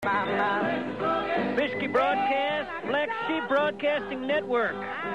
Bishki Broadcast, Black Sheep Broadcasting Network.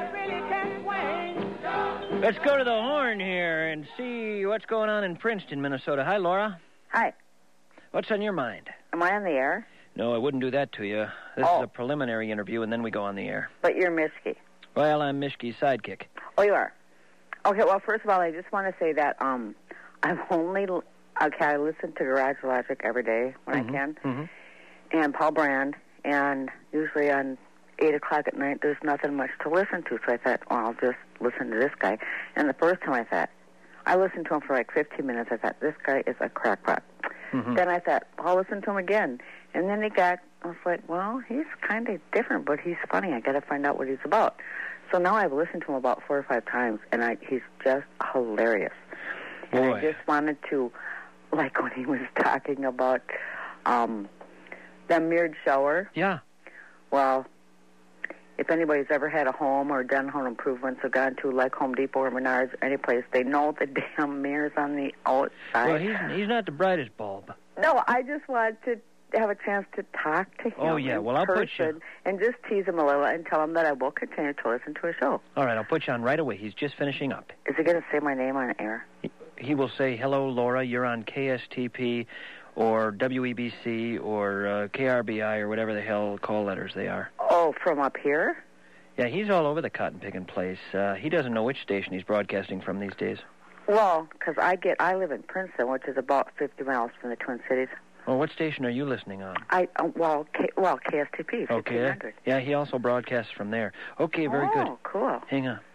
Let's go to the horn here and see what's going on in Princeton, Minnesota. Hi, Laura. Hi. What's on your mind? Am I on the air? No, I wouldn't do that to you. This is a preliminary interview, and then we go on the air. But you're Mishki. Well, I'm Mishki's sidekick. Oh, you are? Okay, well, first of all, I just want to say that I've only... Okay, I listen to Garage Logic every day when I can. Mm-hmm. And Paul Brand, and usually on 8 o'clock at night, there's nothing much to listen to. So I thought, well, I'll just listen to this guy. And the first time I thought, I listened to him for like 15 minutes. I thought, this guy is a crackpot. Mm-hmm. Then I thought, I'll listen to him again. And then I was like, well, he's kind of different, but he's funny. I got to find out what he's about. So now I've listened to him about 4 or 5 times, and he's just hilarious. Boy. And I just wanted to, like when he was talking about the mirrored shower. Yeah. Well, if anybody's ever had a home or done home improvements or gone to like Home Depot or Menards or any place, they know the damn mirrors on the outside. Well, he's not the brightest bulb. No, I just wanted to have a chance to talk to him. Oh, yeah. Well, I'll put you... And just tease him a little and tell him that I will continue to listen to his show. All right, I'll put you on right away. He's just finishing up. Is he going to say my name on air? He will say, hello, Laura, you're on KSTP or WEBC or KRBI or whatever the hell call letters they are. Oh, from up here? Yeah, he's all over the cotton-picking place. He doesn't know which station he's broadcasting from these days. Well, because I live in Princeton, which is about 50 miles from the Twin Cities. Well, what station are you listening on? KSTP, 1500. Okay. Yeah, he also broadcasts from there. Okay, very good. Oh, cool. Hang on.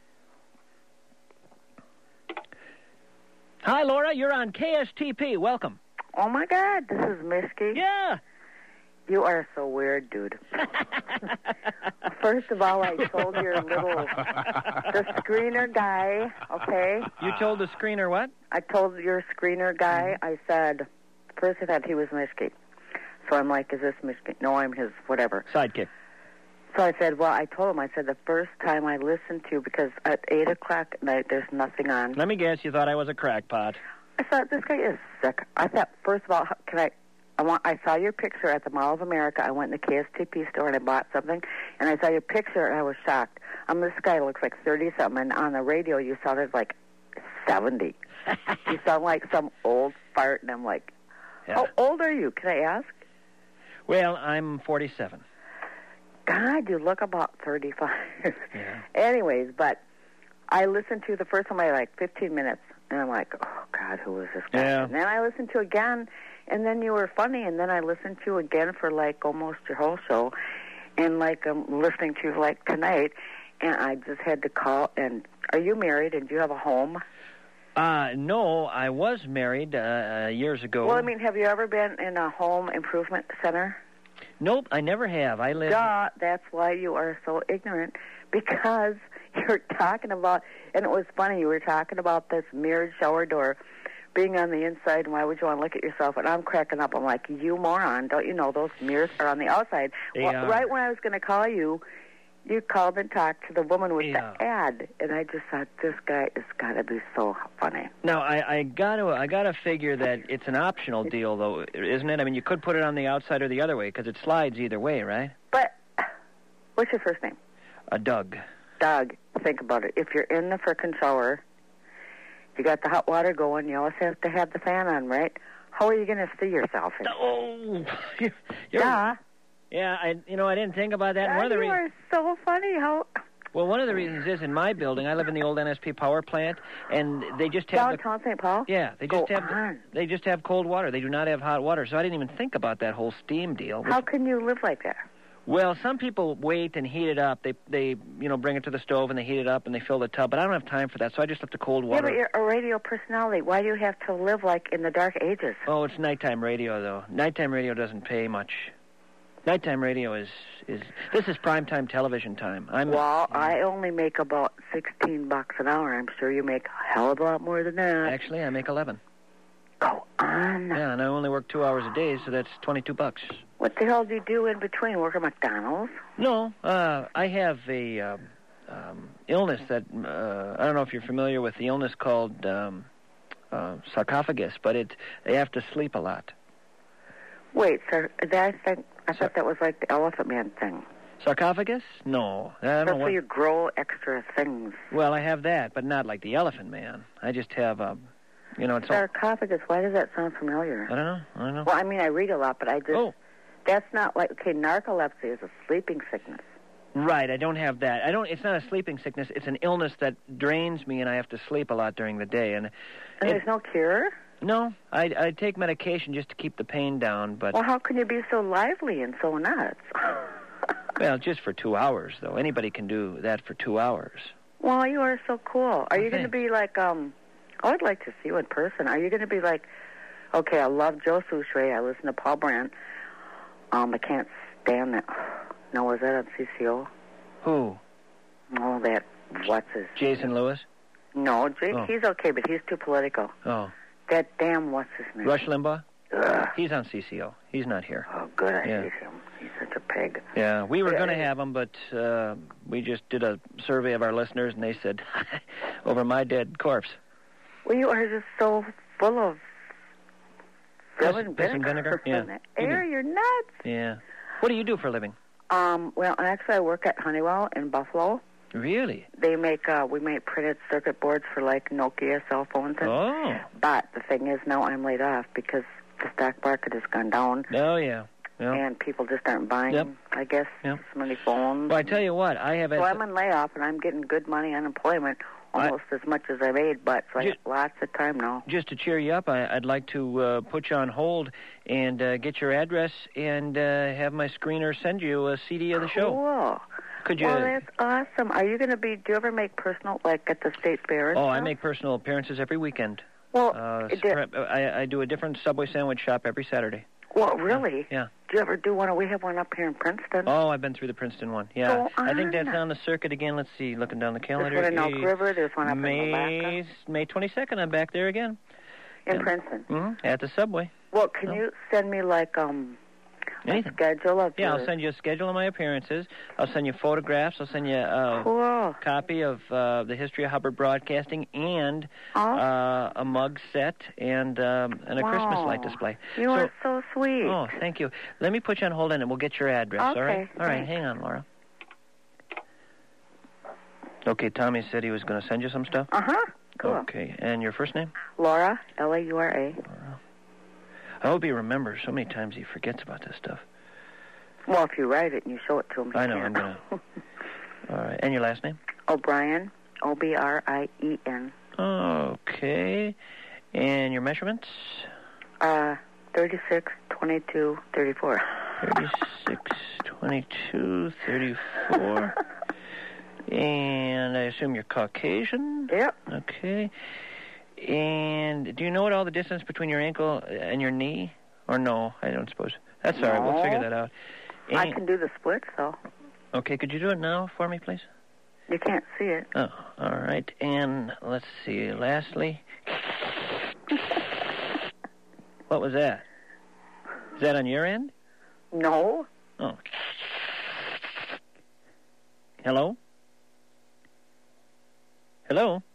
Hi, Laura, you're on KSTP. Welcome. Oh, my God, this is Mishki. Yeah. You are so weird, dude. First of all, I told the screener guy, okay? You told the screener what? I told your screener guy, I said, first I thought he was Mishki. So I'm like, is this Mishki? No, I'm his whatever. Sidekick. So I said, well, I told him, the first time I listened to, because at 8 o'clock at night, there's nothing on. Let me guess, you thought I was a crackpot. I thought, this guy is sick. I thought, first of all, I saw your picture at the Mall of America. I went in the KSTP store and I bought something, and I saw your picture and I was shocked. This guy looks like 30-something, and on the radio you sounded like 70. You sound like some old fart, and I'm like, How old are you? Can I ask? Well, I'm 47. God, you look about 35. Yeah. Anyways, but I listened to the first time, like 15 minutes, and I'm like, oh, God, who is this guy? Yeah. And then I listened to again, and then you were funny, and then I listened to again for like almost your whole show, and like I'm listening to like tonight, and I just had to call. And are you married, and do you have a home? No, I was married years ago. Well, I mean, have you ever been in a home improvement center? Nope, I never have. I live... Duh, that's why you are so ignorant, because you're talking about, and it was funny, you were talking about this mirrored shower door being on the inside, and why would you want to look at yourself? And I'm cracking up. I'm like, you moron, don't you know those mirrors are on the outside? Well, right when I was going to call you, you called and talked to the woman with the ad, and I just thought, this guy has got to be so funny. Now, I gotta figure that it's an optional deal, though, isn't it? I mean, you could put it on the outside or the other way, because it slides either way, right? But what's your first name? Doug. Doug, think about it. If you're in the frickin' shower, you got the hot water going, you always have to have the fan on, right? How are you going to see yourself? Oh, Duh. Yeah, I didn't think about that. God, you are so funny. Well, one of the reasons is in my building, I live in the old NSP power plant, and they just have downtown St. Paul. Yeah, they just have cold water. They do not have hot water, so I didn't even think about that whole steam deal. How can you live like that? Well, some people wait and heat it up. They bring it to the stove and they heat it up and they fill the tub. But I don't have time for that, so I just left the cold water. Yeah, but you're a radio personality. Why do you have to live like in the dark ages? Oh, it's nighttime radio, though. Nighttime radio doesn't pay much. Nighttime radio is this is primetime television time. I only make about $16 an hour. I'm sure you make a hell of a lot more than that. Actually, I make 11. Go on. Yeah, and I only work 2 hours a day, so that's $22. What the hell do you do in between? Work at McDonald's? No, I have a illness that I don't know if you're familiar with the illness called sarcophagus, but they have to sleep a lot. Wait, sir, I thought that was like the Elephant Man thing. Sarcophagus? No. I don't That's know where you grow extra things. Well, I have that, but not like the Elephant Man. I just have it's Sarcophagus, why does that sound familiar? I don't know. Well, I mean, I read a lot, but I just... Oh. That's not like... Okay, narcolepsy is a sleeping sickness. Right, I don't have that. It's not a sleeping sickness. It's an illness that drains me, and I have to sleep a lot during the day. And there's no cure? No, I take medication just to keep the pain down, but... Well, how can you be so lively and so nuts? Well, just for 2 hours, though. Anybody can do that for 2 hours. Well, you are so cool. Are you going to be like, I would like to see you in person. Are you going to be like, okay, I love Joe Souchere. I listen to Paul Brand. I can't stand that. No, was that on CCO? Who? Oh, what's his... Jason Lewis? No, he's okay, but he's too political. Oh. That damn, what's his name? Rush Limbaugh? Ugh. He's on CCO. He's not here. Oh, good, I hate him. He's such a pig. Yeah, we were going to have him, but we just did a survey of our listeners, and they said, over my dead corpse. Well, you are just so full of vinegar. Yeah. Air, you're nuts. Yeah. What do you do for a living? Well, actually, I work at Honeywell in Buffalo. Really? They make we make printed circuit boards for like Nokia cell phones. But the thing is, now I'm laid off because the stock market has gone down. Oh yeah. Yep. And people just aren't buying. I guess so many phones. Well, I tell you what, I have. So I'm on layoff, and I'm getting good money unemployment, almost as much as I made. But so I have lots of time now. Just to cheer you up, I'd like to put you on hold and get your address and have my screener send you a CD of the show. Cool. Could you? Well, that's awesome. Are you going to be? Do you ever make personal, like at the state fair? I make personal appearances every weekend. Well, I do a different Subway sandwich shop every Saturday. Well, really? Yeah. Do you ever do one? We have one up here in Princeton. Oh, I've been through the Princeton one. Yeah. I think that's on the circuit again. Let's see. Looking down the calendar. There's one in Elk River. There's one up in Malacca. May 22nd. I'm back there again. In Princeton. Mm-hmm. At the Subway. Well, can you send me like a schedule of? Yeah, I'll send you a schedule of my appearances. I'll send you photographs. I'll send you a copy of the history of Hubbard Broadcasting and a mug set and a Christmas light display. You are so sweet. Oh, thank you. Let me put you on hold and we'll get your address. Okay. All right. All right. Hang on, Laura. Okay. Tommy said he was going to send you some stuff. Cool. Okay. And your first name? Laura. Laura. Laura. I hope he remembers. So many times he forgets about this stuff. Well, if you write it and you show it to him, I know. I'm going to. All right. And your last name? O'Brien. Obrien. Okay. And your measurements? 36, 22, 34. 36, 22, 34. And I assume you're Caucasian? Yep. Okay. And do you know what all the distance between your ankle and your knee? Or no? I don't suppose. That's all right. We'll figure that out. And I can do the splits, though. Okay. Could you do it now for me, please? You can't see it. Oh, all right. And let's see. Lastly, what was that? Is that on your end? No. Oh. Hello? Hello?